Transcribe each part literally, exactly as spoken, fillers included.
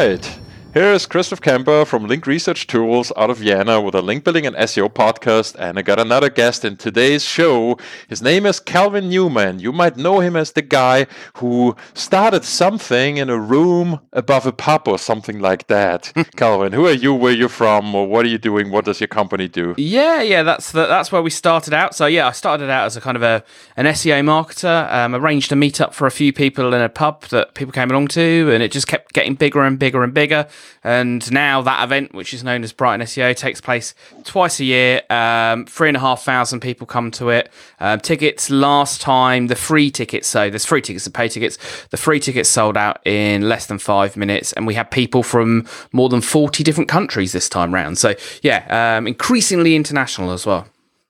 right. Here is Christoph Kemper from Link Research Tools out of Vienna with a link building and S E O podcast. And I got another guest in today's show. His name is Calvin Newman. You might know him as the guy who started something in a room above a pub or something like that. Calvin, who are you? Where are you from? Or what are you doing? What does your company do? Yeah, yeah, that's the, that's where we started out. So yeah, I started out as a kind of a an S E O marketer. Um, arranged a meetup for a few people in a pub that people came along to, and it just kept getting bigger and bigger and bigger. And now that event, which is known as Brighton S E O, takes place twice a year. Um, three and a half thousand people come to it. Um, tickets last time, the free tickets, so there's free tickets and pay tickets. The free tickets sold out in less than five minutes, and we had people from more than forty different countries this time round. So yeah, um, increasingly international as well.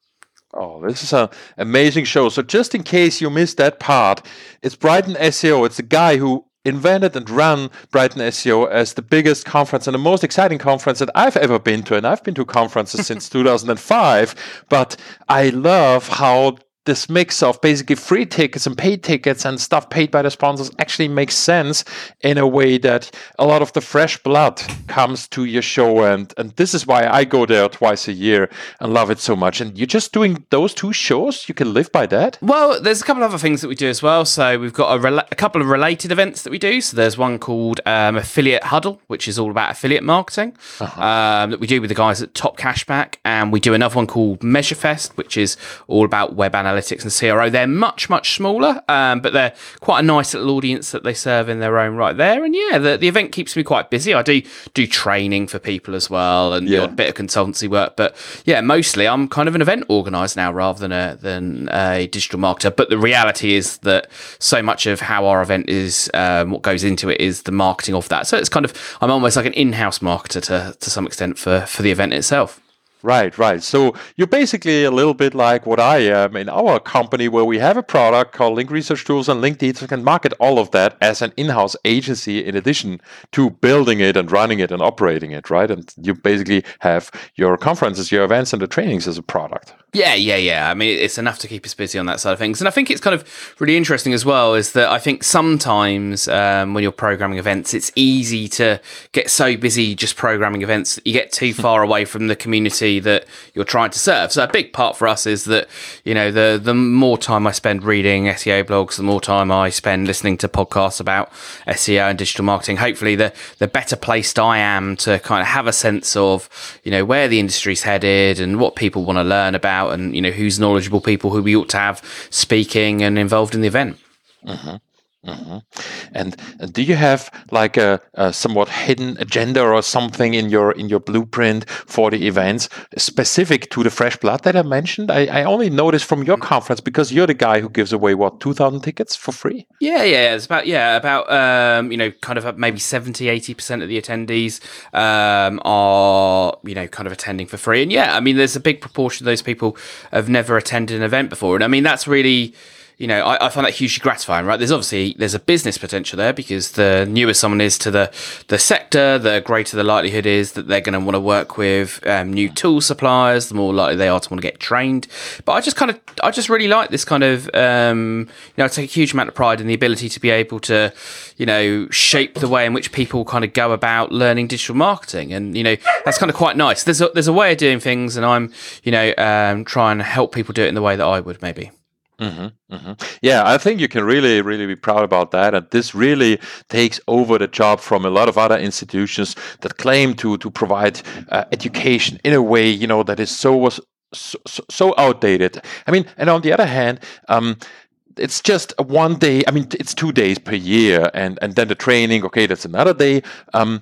Oh, this is an amazing show. So just in case you missed that part, it's Brighton S E O. It's the guy who invented and ran Brighton S E O as the biggest conference and the most exciting conference that I've ever been to. And I've been to conferences since two thousand five, but I love how this mix of basically free tickets and paid tickets and stuff paid by the sponsors actually makes sense in a way that a lot of the fresh blood comes to your show. And, and this is why I go there twice a year and love it so much. And you're just doing those two shows? You can live by that? Well, there's a couple of other things that we do as well. So we've got a, rela- a couple of related events that we do. So there's one called um, Affiliate Huddle, which is all about affiliate marketing, uh-huh. um, that we do with the guys at Top Cashback. And we do another one called MeasureFest, which is all about web analytics and C R O. They're much, much smaller, um, but they're quite a nice little audience that they serve in their own right there. And yeah, the, the event keeps me quite busy. I do do training for people as well, and yeah. a bit of consultancy work. But yeah, mostly I'm kind of an event organizer now rather than a than a digital marketer. But the reality is that so much of how our event is, um, what goes into it, is the marketing of that. So it's kind of, I'm almost like an in-house marketer to to some extent for for the event itself. Right, right. So you're basically a little bit like what I am in our company, where we have a product called Link Research Tools, and Link Data can market all of that as an in-house agency in addition to building it and running it and operating it, right? And you basically have your conferences, your events, and the trainings as a product. Yeah, yeah, yeah. I mean, it's enough to keep us busy on that side of things. And I think it's kind of really interesting as well, is that I think sometimes um, when you're programming events, it's easy to get so busy just programming events that you get too far away from the community that you're trying to serve. So a big part for us is that, you know, the the more time I spend reading S E O blogs, the more time I spend listening to podcasts about S E O and digital marketing, hopefully the the better placed I am to kind of have a sense of, you know, where the industry's headed and what people want to learn about, and, you know, who's knowledgeable people who we ought to have speaking and involved in the event. Mm-hmm. Mm-hmm. And, and do you have like a, a somewhat hidden agenda or something in your in your blueprint for the events specific to the fresh blood that I mentioned? I, I only noticed from your conference, because you're the guy who gives away what, two thousand tickets for free? Yeah, yeah, it's about yeah about um, you know, kind of maybe seventy, eighty percent of the attendees um, are, you know, kind of attending for free. And yeah, I mean, there's a big proportion of those people have never attended an event before, and I mean that's really, you know, I, I find that hugely gratifying, right? There's obviously, there's a business potential there, because the newer someone is to the, the sector, the greater the likelihood is that they're going to want to work with um, new tool suppliers, the more likely they are to want to get trained. But I just kind of, I just really like this kind of, um, you know, I take a huge amount of pride in the ability to be able to, you know, shape the way in which people kind of go about learning digital marketing. And, you know, that's kind of quite nice. There's a, there's a way of doing things, and I'm, you know, um, trying to help people do it in the way that I would maybe. Mm-hmm, mm-hmm. Yeah, I think you can really, really be proud about that. And this really takes over the job from a lot of other institutions that claim to to provide uh, education in a way, you know, that is so so, so outdated. I mean, and on the other hand, um, it's just a one day. I mean, it's two days per year, and and then the training. Okay, that's another day. Um,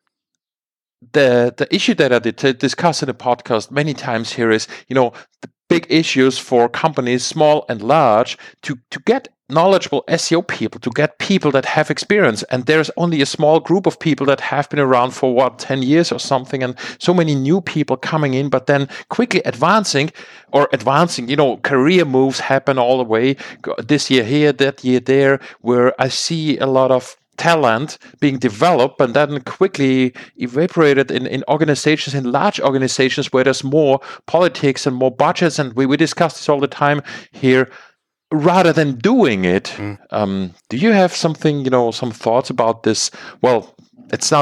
the the issue that I did discuss in the podcast many times here is, you know, the big issues for companies, small and large, to, to get knowledgeable S E O people, to get people that have experience. And there's only a small group of people that have been around for, what, ten years or something, and so many new people coming in, but then quickly advancing or advancing, you know, career moves happen all the way, this year here, that year there, where I see a lot of talent being developed and then quickly evaporated in, in organizations, in large organizations where there's more politics and more budgets, and we, we discuss this all the time here, rather than doing it. Mm. Um, do you have something, you know, some thoughts about this? Well, it's not a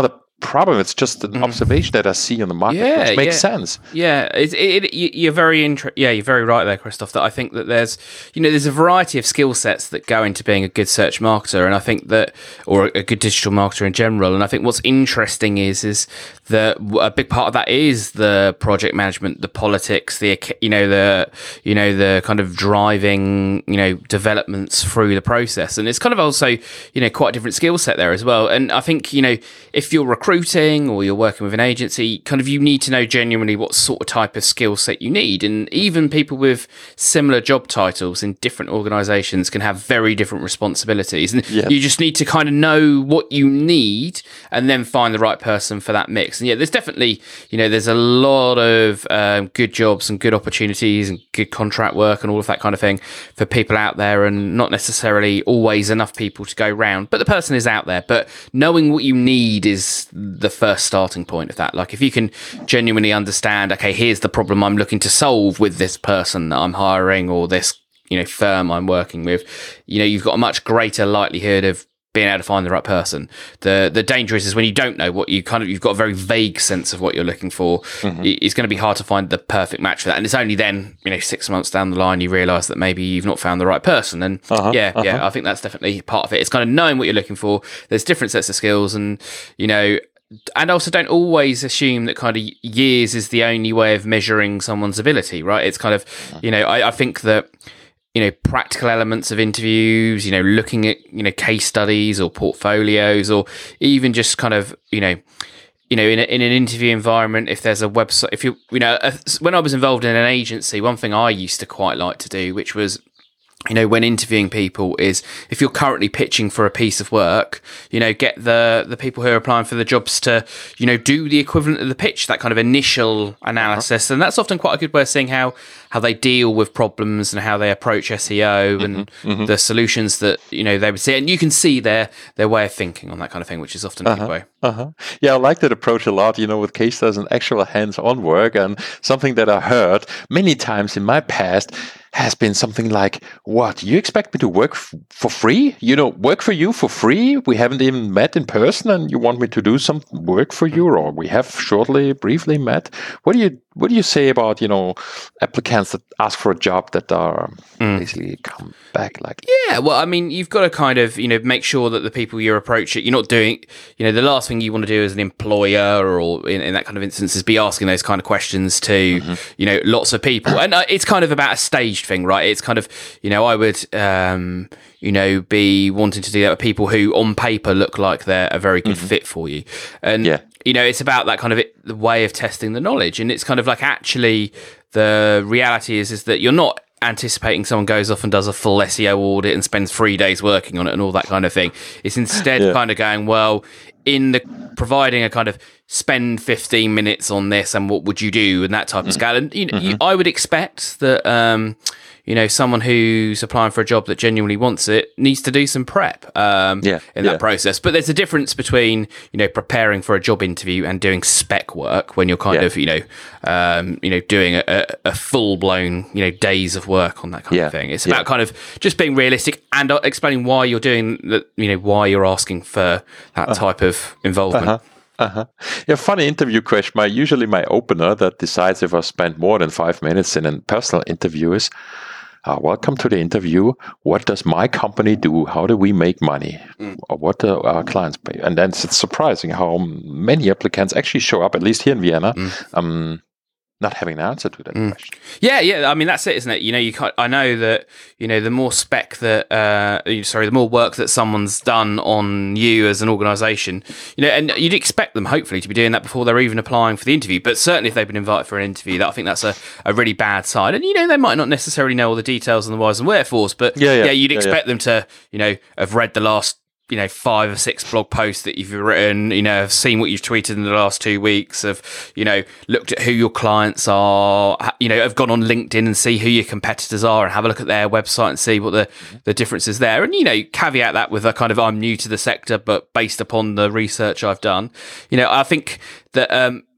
problem. It's just an mm. observation that I see on the market, yeah, which makes yeah. sense. Yeah, it, it, it, you're very inter- Yeah, you're very right there, Christoph. That I think that there's, you know, there's a variety of skill sets that go into being a good search marketer, and I think that, or a good digital marketer in general. And I think what's interesting is, is that a big part of that is the project management, the politics, the you know the you know the kind of driving you know developments through the process, and it's kind of also you know quite a different skill set there as well. And I think you know if you're recruiting or you're working with an agency, kind of you need to know genuinely what sort of type of skill set you need. And even people with similar job titles in different organizations can have very different responsibilities. And yeah. you just need to kind of know what you need and then find the right person for that mix. And yeah, there's definitely, you know, there's a lot of um, good jobs and good opportunities and good contract work and all of that kind of thing for people out there, and not necessarily always enough people to go round. But the person is out there. But knowing what you need is the first starting point of that. Like if you can genuinely understand, okay, here's the problem I'm looking to solve with this person that I'm hiring or this, you know, firm I'm working with, you know, you've got a much greater likelihood of being able to find the right person. The the danger is, is when you don't know what you kind of, you've got a very vague sense of what you're looking for. Mm-hmm. It's going to be hard to find the perfect match for that. And it's only then, you know, six months down the line, you realise that maybe you've not found the right person. And uh-huh, yeah, uh-huh. yeah, I think that's definitely part of it. It's kind of knowing what you're looking for. There's different sets of skills, and, you know, and also don't always assume that kind of years is the only way of measuring someone's ability, right? It's kind of, you know, I, I think that, you know, practical elements of interviews, you know, looking at, you know, case studies or portfolios, or even just kind of, you know, you know, in a, in an interview environment, if there's a website, if you, you know, when I was involved in an agency, one thing I used to quite like to do, which was, you know, when interviewing people, is if you're currently pitching for a piece of work, you know, get the the people who are applying for the jobs to, you know, do the equivalent of the pitch, that kind of initial analysis. Uh-huh. And that's often quite a good way of seeing how, how they deal with problems and how they approach S E O and mm-hmm. Mm-hmm. the solutions that, you know, they would see. And you can see their, their way of thinking on that kind of thing, which is often a uh-huh. good way. Uh-huh. Yeah, I like that approach a lot, you know, with case studies and actual hands-on work. And something that I heard many times in my past has been something like, what, you expect me to work f- for free? You know, work for you for free? We haven't even met in person and you want me to do some work for you? Or we have shortly, briefly met? What do you what do you say about, you know, applicants that ask for a job that are mm. basically come back like? Yeah, well, I mean, you've got to kind of, you know, make sure that the people you approach it, you're not doing, you know, the last thing you want to do as an employer or in, in that kind of instance is be asking those kind of questions to, mm-hmm. you know, lots of people. And uh, it's kind of about a staged thing, right? It's kind of, you know, I would, um, you know, be wanting to do that with people who on paper look like they're a very good mm-hmm. fit for you. And, yeah. you know, it's about that kind of it, the way of testing the knowledge. And it's kind of like, actually, the reality is, is that you're not anticipating someone goes off and does a full S E O audit and spends three days working on it and all that kind of thing. It's instead yeah. kind of going, well, in the providing a kind of spend fifteen minutes on this and what would you do and that type mm-hmm. of scale. And you know, mm-hmm. you, I would expect that, um, you know, someone who's applying for a job that genuinely wants it needs to do some prep um, yeah, in that yeah. process. But there's a difference between, you know, preparing for a job interview and doing spec work when you're kind yeah. of, you know, um, you know, doing a, a, a full blown, you know, days of work on that kind yeah. of thing. It's about yeah. kind of just being realistic and explaining why you're doing that, you know, why you're asking for that uh, type of involvement. Uh-huh. Uh-huh. Yeah, funny interview question. My usually my opener that decides if I spend more than five minutes in a personal interview is, uh, welcome to the interview. What does my company do? How do we make money? Mm. Or what do our clients pay? And then it's surprising how many applicants actually show up, at least here in Vienna, mm. um, not having an answer to that mm. question. Yeah, yeah. I mean, that's it, isn't it? You know, you can't, I know that, you know, the more spec that, uh, sorry, the more work that someone's done on you as an organisation, you know, and you'd expect them, hopefully, to be doing that before they're even applying for the interview. But certainly if they've been invited for an interview, that I think that's a, a really bad sign. And, you know, they might not necessarily know all the details and the whys and wherefores, but yeah, yeah, yeah you'd expect yeah, yeah. them to, you know, have read the last, you know, five or six blog posts that you've written, you know, have seen what you've tweeted in the last two weeks, have, you know, looked at who your clients are, you know, have gone on LinkedIn and see who your competitors are and have a look at their website and see what the, the difference is there. And, you know, caveat that with a kind of, I'm new to the sector, but based upon the research I've done, you know, I think that, um,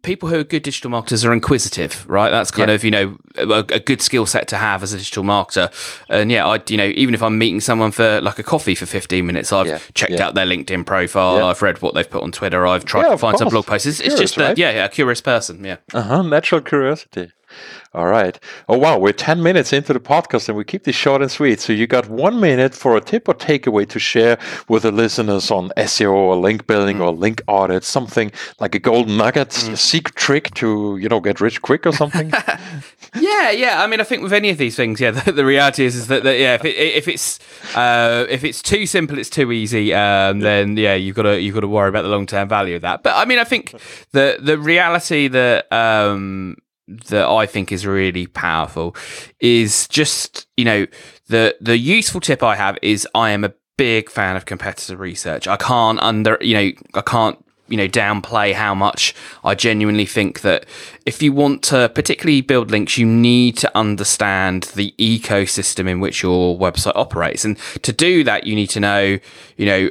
people who are good digital marketers are inquisitive, right? That's kind Yeah. of, you know, a, a good skill set to have as a digital marketer. And yeah, I, you know, even if I'm meeting someone for like a coffee for fifteen minutes, I've Yeah. checked Yeah. out their LinkedIn profile. Yeah. I've read what they've put on Twitter. I've tried Yeah, to of find some course. blog posts. It's, it's Curious, just, a, right? yeah, yeah, a curious person. Yeah. Uh-huh, natural curiosity. All right. Oh, wow. We're ten minutes into the podcast and we keep this short and sweet. So you got one minute for a tip or takeaway to share with the listeners on S E O or link building mm. or link audit, something like a golden nugget, mm. a secret trick to, you know, get rich quick or something. Yeah, yeah. I mean, I think with any of these things, yeah, the, the reality is, is that, that yeah, if, it, if it's uh, if it's too simple, it's too easy. Um, then yeah, you've got to you've got to worry about the long term value of that. But I mean, I think the the reality that um, that I think is really powerful is just, you know, the the useful tip I have is I am a big fan of competitor research. I can't under you know I can't. you know, downplay how much I genuinely think that if you want to particularly build links, you need to understand the ecosystem in which your website operates. And to do that, you need to know, you know,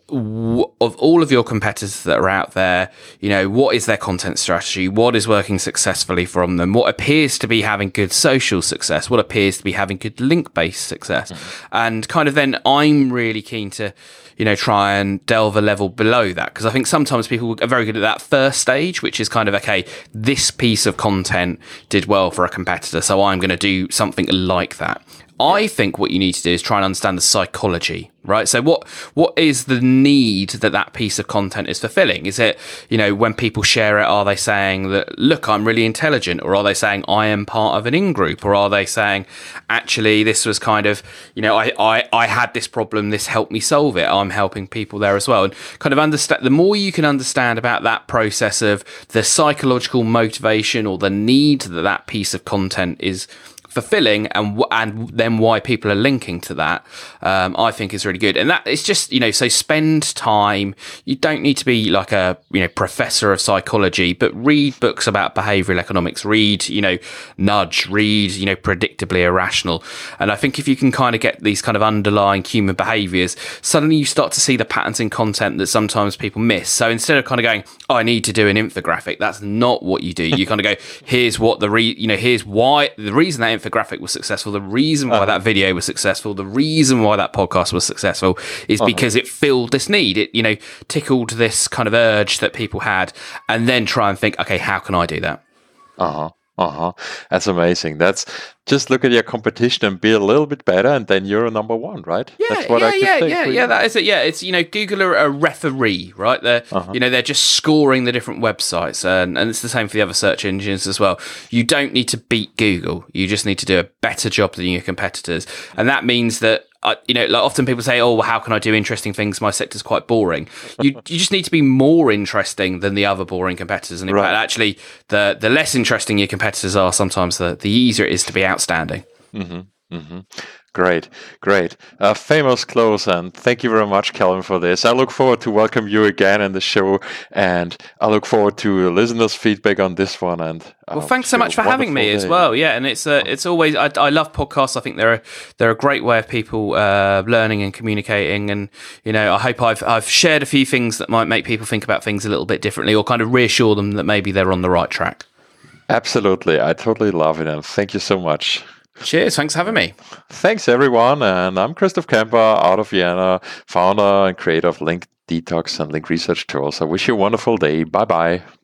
w- of all of your competitors that are out there, you know, what is their content strategy? What is working successfully from them? What appears to be having good social success? What appears to be having good link-based success? Mm-hmm. And kind of then I'm really keen to, you know, try and delve a level below that. Because I think sometimes people are very good at that first stage, which is kind of, okay, this piece of content did well for a competitor, so I'm going to do something like that. I think what you need to do is try and understand the psychology, right? So what what is the need that that piece of content is fulfilling? Is it, you know, when people share it, are they saying that, look, I'm really intelligent? Or are they saying I am part of an in-group? Or are they saying, actually, this was kind of, you know, I, I, I had this problem, this helped me solve it. I'm helping people there as well. And kind of understand, the more you can understand about that process of the psychological motivation or the need that that piece of content is fulfilling, and and then why people are linking to that, um, I think is really good. And that it's just, you know, so spend time. You don't need to be like a, you know, professor of psychology, but read books about behavioral economics, read, you know, Nudge, read, you know, Predictably Irrational. And I think if you can kind of get these kind of underlying human behaviors, suddenly you start to see the patterns in content that sometimes people miss. So instead of kind of going, oh, I need to do an infographic, that's not what you do. You kind of go, here's what the re, you know, here's why the reason that infographic was successful, the reason why uh-huh. that video was successful, the reason why that podcast was successful is uh-huh. because it filled this need. It, you know, tickled this kind of urge that people had, and then try and think, okay, how can I do that? Uh-huh. Uh-huh. That's amazing. That's just look at your competition and be a little bit better, and then you're a number one, right? Yeah, That's what yeah, I could yeah, think, yeah, really. yeah. That is it. Yeah, it's, you know, Google are a referee, right? They're uh-huh. you know, they're just scoring the different websites, and, and it's the same for the other search engines as well. You don't need to beat Google. You just need to do a better job than your competitors, and that means that. Uh, you know, like often people say, "Oh, well, how can I do interesting things? My sector's quite boring." You you just need to be more interesting than the other boring competitors, and in right. fact, actually, the the less interesting your competitors are, sometimes the the easier it is to be outstanding. Mm-hmm. Mm-hmm. Great, great. Uh, famous close, and thank you very much, Calvin, for this. I look forward to welcome you again in the show, and I look forward to listeners' feedback on this one. And uh, well, thanks so much for having me day. as well. Yeah, and it's uh, it's always I, I love podcasts. I think they're a, they're a great way of people uh, learning and communicating. And you know, I hope I've I've shared a few things that might make people think about things a little bit differently, or kind of reassure them that maybe they're on the right track. Absolutely, I totally love it, and thank you so much. Cheers. Thanks for having me. Thanks, everyone. And I'm Christoph Kemper out of Vienna, founder and creator of Link Detox and Link Research Tools. I wish you a wonderful day. Bye-bye.